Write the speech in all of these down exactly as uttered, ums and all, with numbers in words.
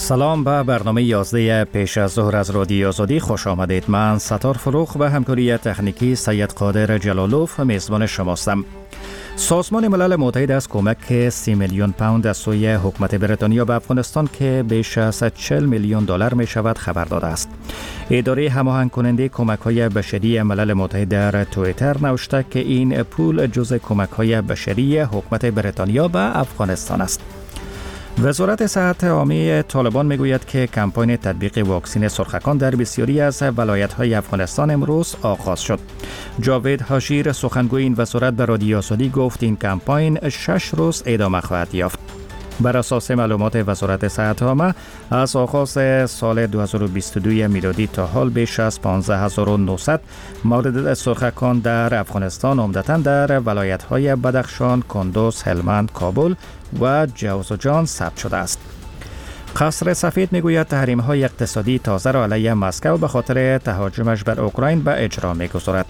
سلام به برنامه یازده پیش از ظهر از رادیو آزادی خوش آمدید. من ستار فروخ و همکاری تکنیکی سید قادر جلالوف میزبان شماستم. سازمان ملل متحد از کمک سی میلیون پوند از سوی حکومت بریتانیا به افغانستان که بیش از چهل میلیون دلار می شود خبر داده است. اداره هماهنگ کننده کمک های بشری ملل متحد در توییتر نوشته که این پول جزء کمک های بشری حکومت بریتانیا به افغانستان است. وزارت صحت عامه طالبان میگوید که کمپاین تطبیق واکسن سرخکان در بسیاری از ولایت‌های افغانستان امروز آغاز شد. جاوید حاشیر سخنگوی این وزارت به رادیو آزادی گفت این کمپاین شش روز ادامه خواهد یافت. بر اساس معلومات وزارت صحت عامه از آغاز سال دو هزار و بیست و دو میلادی تا حال بیش از پانزده هزار و نهصد مورد سرخکان در افغانستان عمدتاً در ولایت‌های بدخشان، کندوز، هلمند، کابل و جوزجان ثبت شده است. قصر سفید میگوید تحریم‌های اقتصادی تازه را علیه مسکو به خاطر تهاجمش بر اوکراین به اجرا می‌گذارد.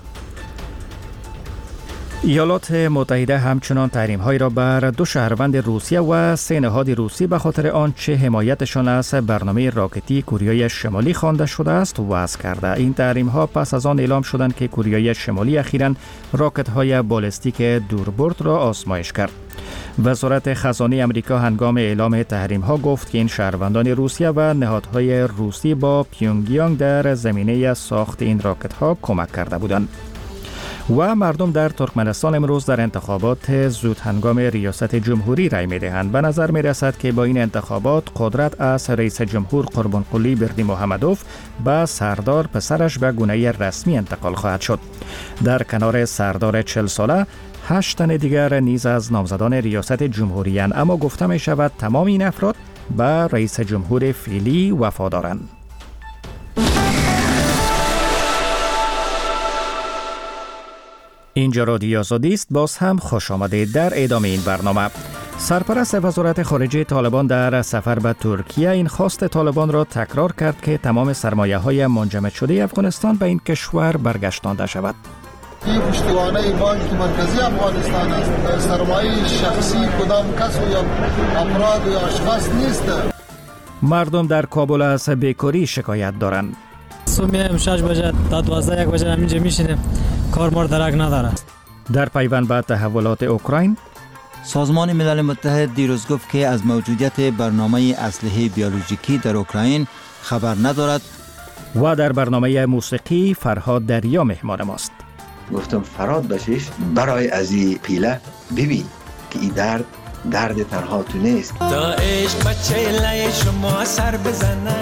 ایالات متحده همچنان تحریم‌هایی را بر دو شهروند روسیه و سه نهاد روسی به خاطر آنچه حمایتشان از برنامه راکتی کوریای شمالی خوانده شده است وضع کرده. این تحریم‌ها پس از آن اعلام شدند که کوریای شمالی اخیراً راکت‌های بالستیک دوربرد را آزمایش کرد. وزارت خزانه آمریکا هنگام اعلام تحریم‌ها گفت که این شهروندان روسیه و نهادهای روسی با پیونگیانگ در زمینه ساخت این راکت‌ها کمک کرده بودند. و مردم در ترکمنستان امروز در انتخابات زود هنگام ریاست جمهوری رای می‌دهند. به نظر می‌رسد که با این انتخابات قدرت از رئیس جمهور قربانقلی بردیمحمدوف به سردار پسرش به گونه رسمی انتقال خواهد شد. در کنار سردار چهل ساله هشت تن دیگر نیز از نامزدان ریاست جمهوری اند، اما گفته می شود تمام این افراد به رئیس جمهور فعلی وفادارند. اینجا رادیو آزادی است. باز هم خوش آمدید در ادامه این برنامه. سرپرست وزارت خارجه طالبان در سفر به ترکیه این خواست طالبان را تکرار کرد که تمام سرمایه‌های منجمد شده افغانستان به این کشور برگشتانده شود. این پشتوانه بانک مرکزی افغانستان است. سرمایه شخصی کدام کس و یا افراد و یا اشخاص نیست. مردم در کابل از بیکاری شکایت دارند. صبح میایم شش بجه تا دوازده یک بجه همینجا میشینیم، کار مار درک نداره. در پیوند به تحولات اوکراین، سازمان ملل متحد دیروز گفت که از موجودیت برنامه اسلحه بیولوژیکی در اوکراین خبر ندارد. و در برنامه موسیقی فرهاد دریا مهمان ماست. گفتم فراد بشیش برای از این پیله ببین که این درد درد تنها تو نیست. تا عشق بچه لای شما سر بزنه.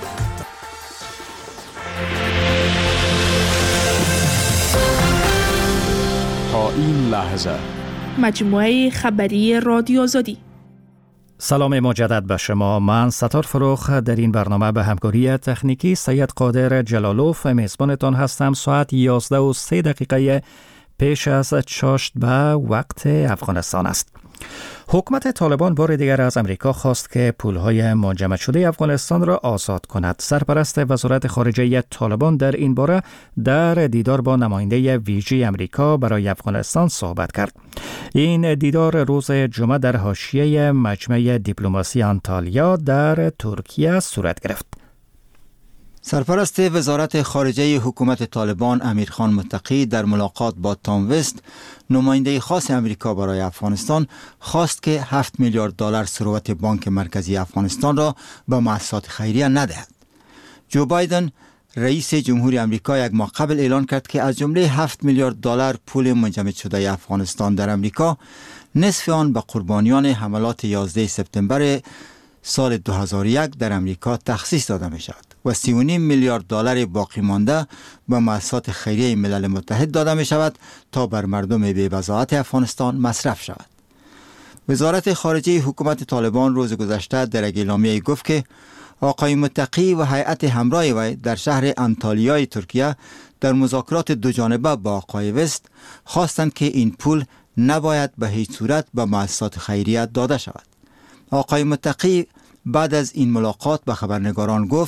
تا این لحظه مجموعه خبری رادیو آزادی. سلام مجدد به شما. من ستار فروخ در این برنامه به همکاری تکنیکی سید قادر جلالوف میزبانتان هستم. ساعت یازده و سه دقیقه پیش از چاشت به وقت افغانستان است. حکومت طالبان بار دیگر از امریکا خواست که پولهای منجمد شده افغانستان را آزاد کند. سرپرست وزارت خارجه طالبان در این باره در دیدار با نماینده ویژه امریکا برای افغانستان صحبت کرد. این دیدار روز جمعه در حاشیه مجمع دیپلماسی آنتالیا در ترکیه صورت گرفت. سرپرست وزارت خارجه حکومت طالبان امیرخان متقی در ملاقات با تام وست، نماینده خاص امریکا برای افغانستان، خواست که هفت میلیارد دلار ثروت بانک مرکزی افغانستان را به مؤسسات خیریه ندهد. جو بایدن رئیس جمهوری امریکا یک ماه قبل اعلان کرد که از جمله هفت میلیارد دلار پول منجمد شده افغانستان در امریکا، نصف آن به قربانیان حملات یازده سپتامبر سال دو هزار و یک در امریکا تخصیص داده می شود و سی و نیم میلیارد دلار باقی مانده به مؤسسات خیریه ملل متحد داده می شود تا بر مردم بی‌بضاعت افغانستان مصرف شود. وزارت خارجه حکومت طالبان روز گذشته در یک اعلامیه گفت که آقای متقی و هیئت همراه وی در شهر انتالیای ترکیه در مذاکرات دو جانبه با آقای وست خواستند که این پول نباید به هیچ صورت به مؤسسات خیریه داده شود. آقای متقی بعد از این ملاقات به خبرنگاران گفت: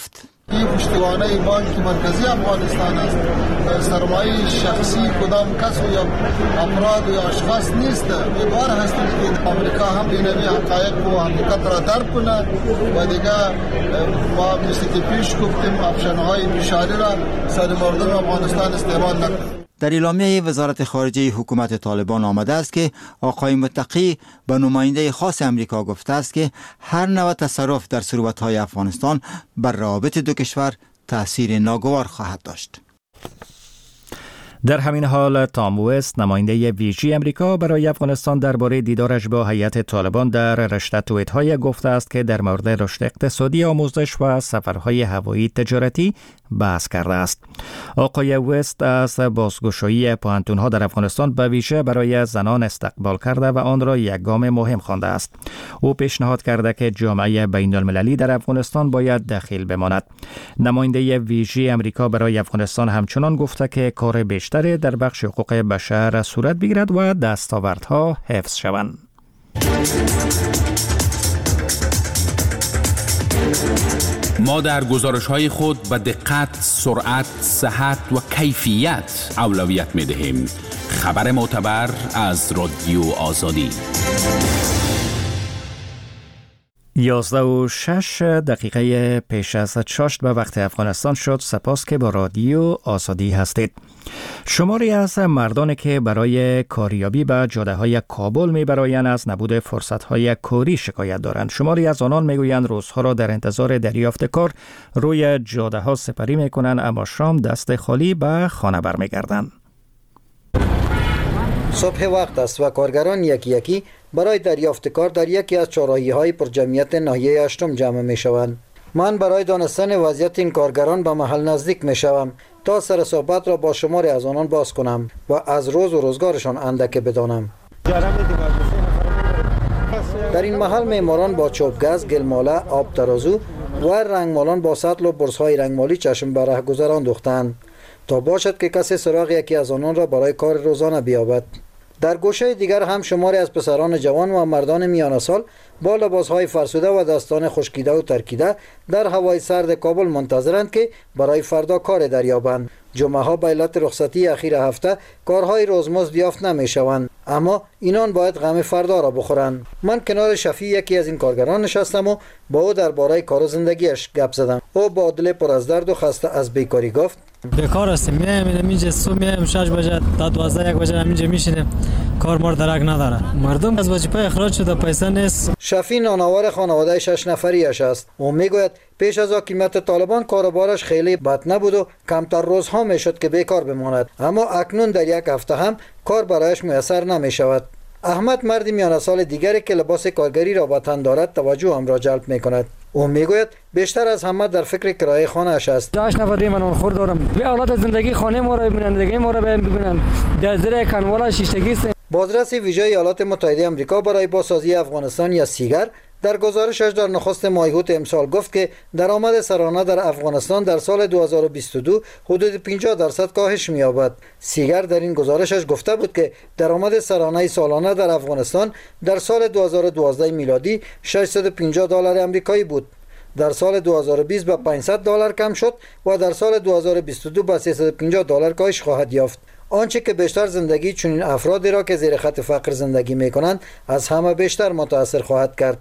این پشتوانه بانک مرکزی افغانستان است. سرمایه شخصی کدام کس و یا افراد و یا اشخاص نیست. امیدوار هستیم که آمریکا هم این حقایق و حقیقت را درک کنه و دیگه ما مثل که پیش گفتیم افشانهای پیشاری را سر مردم افغانستان استعمال نکنه. در اعلامیه وزارت خارجه حکومت طالبان آمده است که آقای متقی به نماینده خاص امریکا گفته است که هر نوع تصرف در ثروت‌های افغانستان بر روابط دو کشور تأثیر ناگوار خواهد داشت. در همین حال تام وست نماینده ویژه امریکا برای افغانستان درباره دیدارش با هیئت طالبان در رشته توییت‌های گفته است که در مورد رشد اقتصادی، آموزش و سفرهای هوایی تجارتی بحث کرده است. آقای وست از بازگشایی پوهنتون‌ها در افغانستان به ویژه برای زنان استقبال کرده و آن را یک گام مهم خوانده است. او پیشنهاد کرده که جامعه بین‌المللی در افغانستان باید دخیل بماند. نماینده ویژه امریکا برای افغانستان همچنان گفته که کار بیشتر در بخش حقوق بشر صورت بگیرد و دستاوردها حفظ شوند. ما در گزارش‌های خود به دقت، سرعت، صحت و کیفیت اولویت می‌دهیم. خبر معتبر از رادیو آزادی. یازده و شش دقیقه پیش از چاشت به وقت افغانستان شد. سپاس که با رادیو آزادی هستید. شماری از مردانی که برای کاریابی به جاده‌های کابل می‌برایند از نبود فرصت‌های کاری شکایت دارند. شماری از آنان می‌گویند روزها را در انتظار دریافت کار روی جاده‌ها سپری می‌کنند، اما شام دست خالی به خانه برمیگردند. صبح وقت است و کارگران یکی یکی برای دریافت کار در یکی از چهارراهی‌های پرجمعیت ناحیه هشتم جمع می‌شوند. من برای دانستن وضعیت این کارگران به محل نزدیک می‌شوم تا سر صحبت را با شماری از آنان باز کنم و از روز و روزگارشان اندکی بدانم. در این محل معماران با چوبگز، گلماله، آب ترازو و رنگمالان با سطل و برس‌های رنگمالی چشم به رهگذر انداختند تا باشد که کسی سراغ یکی از آنان را برای کار روزانه بیابد. در گوشه دیگر هم شماری از پسران جوان و مردان میانه سال با لباسهای فرسوده و دستان خشکیده و ترکیده در هوای سرد کابل منتظرند که برای فردا کار دریابند. جمعه ها به علت رخصتی اخیر هفته کارهای روزمزد یافت نمیشوند، اما اینان باید غم فردا را بخورند. من کنار شفیع یکی از این کارگران نشستم و با او درباره کار و زندگیش گپ زدم. او با دل پر از درد و خسته از بیکاری گفت: بیکار هستیم، میایم اینجا صبح میایم شش بجه تا دوازده یک بجه اینجا میشینیم، کار مار درک نداره، مردم از وظیفه اخراج شده، پیسه نیست. شفیع نانآور خانواده شش نفریش است. او میگوید پیش از حاکمیت طالبان کاروبارش خیلی بد نبود و کمتر روزها میشد که بیکار بماند، اما اکنون در یک هفته هم کار برایش میسر نمیشود. احمد مردی میانه سال دیگری که لباس کارگری را به تن دارد توجه هم را جلب میکند. او میگوید بیشتر از همه در فکر کرایه خانه اش است. داش نفر من خور دارم، به اولاد زندگی خانه ما را ببینن، زندگی ما را ببینن، در زیر کنوالا شیشتگی است. بازرس ویژه ایالات متحده آمریکا برای بازسازی افغانستان یا سیگر در گزارشش در نخست مایحوت امسال گفت که درآمد سرانه در افغانستان در سال دو هزار و بیست و دو حدود پنجاه درصد کاهش می‌یابد. سیگر در این گزارشش گفته بود که درآمد سرانه سالانه در افغانستان در سال دو هزار و دوازده میلادی ششصد و پنجاه دلار آمریکایی بود. در سال دو هزار و بیست به پانصد دلار کم شد و در سال دو هزار و بیست و دو به سیصد و پنجاه دلار کاهش خواهد یافت. آنچه که بیشتر زندگی چنین افرادی را که زیر خط فقر زندگی می‌کنند از همه بیشتر متاثر خواهد کرد.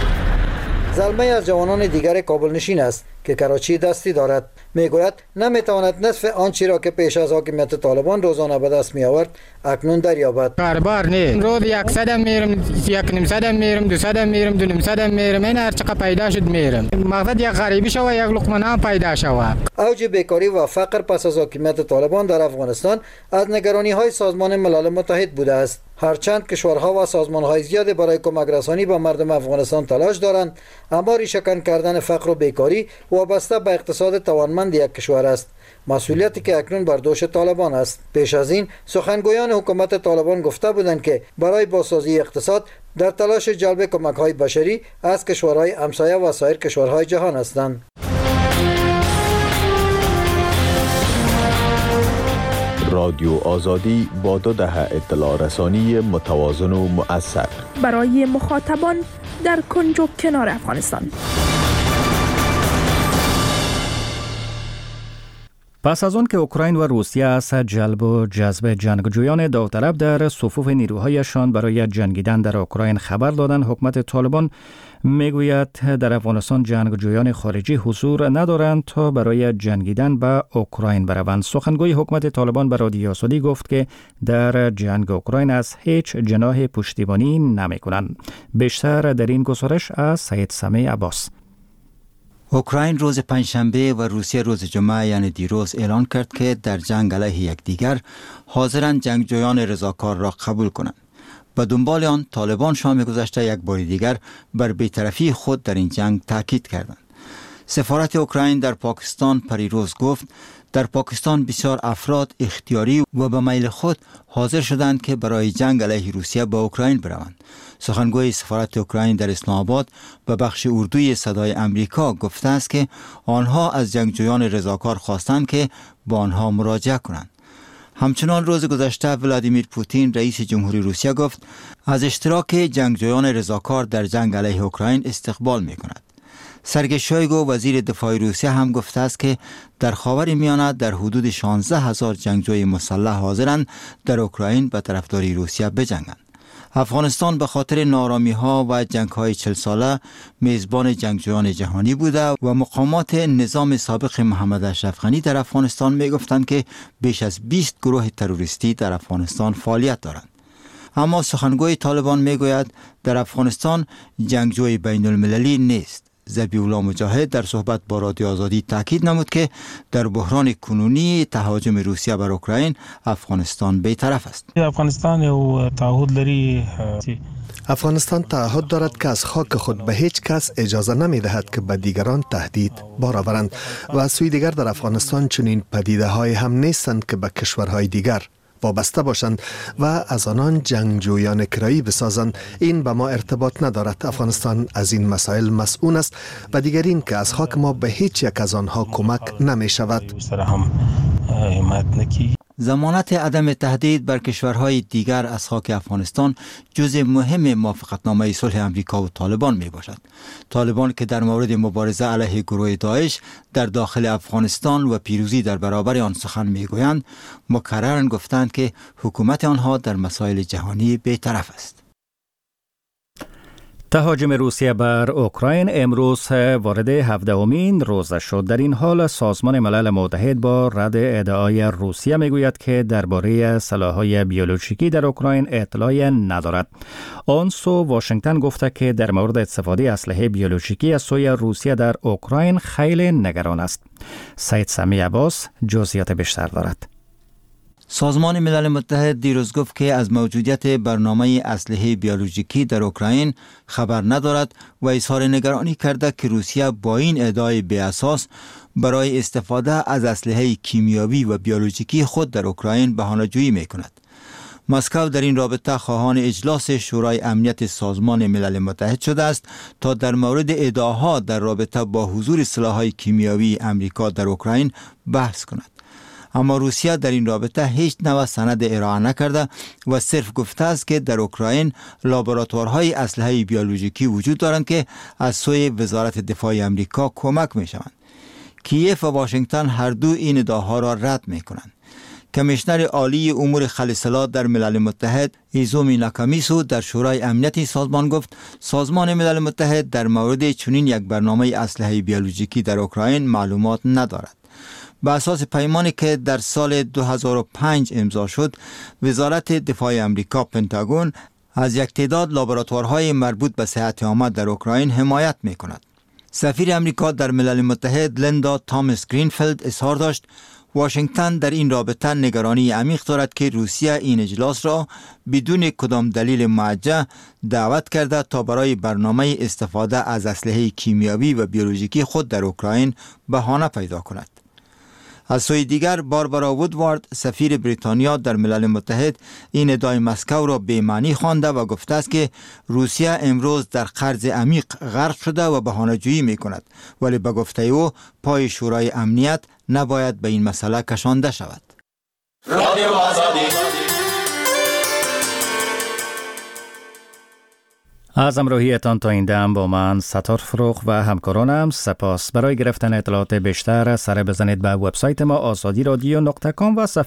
زلمه از جوانان دیگر کابل نشین است که کراچی دستی دارد. میگوید نمیتواند نصف آنچه را که پیش از حاکمیت طالبان روزانه به دست می آورد اکنون دریابد. کاربار نه، روز صد میرم، یک نیم صد میرم، دو صد میرم، دو نیم صد میرم، این هر چقدر پیدا شد میرم. مقصد یک غریبی شوه، یک لقمه نان پیدا شوه. اوج بیکاری و فقر پس از حاکمیت طالبان در افغانستان از نگرانی های سازمان ملل متحد بوده است. هرچند کشورها و سازمان‌های زیادی برای کمک رسانی به مردم افغانستان تلاش دارند، اما ریشه‌کن کردن فقر و بیکاری وابسته به اقتصاد توانمند یک کشور است. مسئولیتی که اکنون بر دوش طالبان است. پیش از این سخنگویان حکومت طالبان گفته بودند که برای بازسازی اقتصاد در تلاش جلب کمک‌های بشری از کشورهای همسایه و سایر کشورهای جهان هستند. رادیو آزادی با دو دهه اطلاع رسانی متوازن و مؤثر برای مخاطبان در کنج و کنار افغانستان. پس از آن که اوکراین و روسیه از جلب و جذب جنگجویان داوطلب در صفوف نیروهایشان برای جنگیدن در اوکراین خبر دادند، حکومت طالبان میگوید در افغانستان جنگجویان خارجی حضور ندارند تا برای جنگیدن به اوکراین بروند. سخنگوی حکومت طالبان به رادیو آزادی گفت که در جنگ اوکراین از هیچ جناح پشتیبانی نمی کنند. بیشتر در این گزارش از سید سمیع عباس. اوکراین روز پنجشنبه و روسیه روز جمعه یعنی دیروز اعلان کرد که در جنگ علیه یکدیگر حاضرند جنگجویان رضاکار را قبول کنند. به دنبال آن طالبان شام گذشته یک بار دیگر بر بی‌طرفی خود در این جنگ تاکید کردند. سفارت اوکراین در پاکستان پریروز گفت در پاکستان بسیار افراد اختیاری و به میل خود حاضر شدند که برای جنگ علیه روسیه با اوکراین بروند. سخنگوی سفارت اوکراین در اسلام آباد به بخش اردوی صدای امریکا گفته است که آنها از جنگجویان رضاکار خواستند که با آنها مراجعه کنند. همچنان روز گذشته ولادیمیر پوتین رئیس جمهوری روسیه گفت از اشتراک جنگجویان رضاکار در جنگ علیه اوکراین استقبال می کند. سرگئی شویگو وزیر دفاع روسیه هم گفته است که در خاور میانه در حدود شانزده هزار جنگجوی مسلح حاضرند در اوکراین به طرفداری روسیه بجنگند. افغانستان به خاطر نارامی ها و جنگ های چل ساله میزبان جنگجویان جهانی بوده و مقامات نظام سابق محمد اشرف غنی در افغانستان می گفتند که بیش از بیست گروه تروریستی در افغانستان فعالیت دارند. اما سخنگوی طالبان می گوید در افغانستان جنگجوی بین المللی نیست. ذبیح الله مجاهد در صحبت با رادیو آزادی تاکید نمود که در بحران کنونی تهاجم روسیه بر اوکراین افغانستان بی‌طرف است. افغانستان یو تعهد لري افغانستان تعهد دارد که از خاک خود به هیچ کس اجازه نمی دهد که به دیگران تهدید بار آورند و از سوی دیگر در افغانستان چنین پدیده های هم نیستند که به کشورهای دیگر وابسته باشند و از آنان جنگجویان کرایی بسازند. این به ما ارتباط ندارد. افغانستان از این مسائل مسئول است و دیگر این که از خاک ما به هیچ یک از آنها کمک نمی شود. ضمانت عدم تهدید بر کشورهای دیگر از خاک افغانستان جزء مهم موافقتنامه صلح امریکا و طالبان می باشد. طالبان که در مورد مبارزه علیه گروه داعش در داخل افغانستان و پیروزی در برابر آن سخن می گویند، مکررن گفتند که حکومت آنها در مسائل جهانی بی‌طرف است. تهاجم روسیه بر اوکراین امروز وارد هفدهمین روز شد. در این حال سازمان ملل متحد با رد ادعای روسیه میگوید که درباره سلاح‌های بیولوژیکی در اوکراین اطلاعی ندارد. آن سو واشنگتن گفته که در مورد استفاده اسلحه بیولوژیکی از سوی روسیه در اوکراین خیلی نگران است. سید سمیع عباس جزئیات بیشتر دارد. سازمان ملل متحد دیروز گفت که از موجودیت برنامه اسلحه بیولوژیکی در اوکراین خبر ندارد و اظهار نگرانی کرده که روسیه با این ادعای بی اساس برای استفاده از اسلحه کیمیایی و بیولوژیکی خود در اوکراین بهانه‌جویی می‌کند. مسکو در این رابطه خواهان اجلاس شورای امنیت سازمان ملل متحد شده است تا در مورد ادعاها در رابطه با حضور سلاح‌های کیمیایی امریکا در اوکراین بحث کند. اما روسیه در این رابطه هیچ نوع سند ارائه نکرده و صرف گفته است که در اوکراین لابراتوارهای اسلحه بیولوژیکی وجود دارند که از سوی وزارت دفاع امریکا کمک می شوند. کیف و واشنگتن هر دو این ادعاها را رد می کنند. کمیشنر عالی امور خلسلات در ملل متحد ایزومی ناکامیسو در شورای امنیت سازمان گفت سازمان ملل متحد در مورد چنین یک برنامه اسلحه بیولوژیکی در اوکراین معلومات ندارد. به اساس پیمانی که در سال دو هزار و پنج امضا شد، وزارت دفاع امریکا پنتاگون از یک تعداد لابراتوارهای مربوط به صحت عامه در اوکراین حمایت می کند. سفیر امریکا در ملل متحد لیندا تامس گرینفیلد اظهار داشت واشنگتن در این رابطه نگرانی عمیق دارد که روسیه این اجلاس را بدون کدام دلیل موجه دعوت کرده تا برای برنامه استفاده از اسلحه کیمیایی و بیولوژیکی خود در اوکراین بهانه پیدا کند. از سوی دیگر باربارا وودوارد سفیر بریتانیا در ملل متحد این ادعای مسکو را بی‌معنی خوانده و گفته است که روسیه امروز در قرض عمیق غرق شده و بهانه‌جویی می‌کند، ولی به گفته او پای شورای امنیت نباید به این مسئله کشانده شود. رادیو آزادی. از همراهیتان تا این دم با من ستار فروخ و همکارانم سپاس. برای گرفتن اطلاعات بیشتر سر بزنید به وبسایت ما آزادی رادیو نقطه کام و صفحه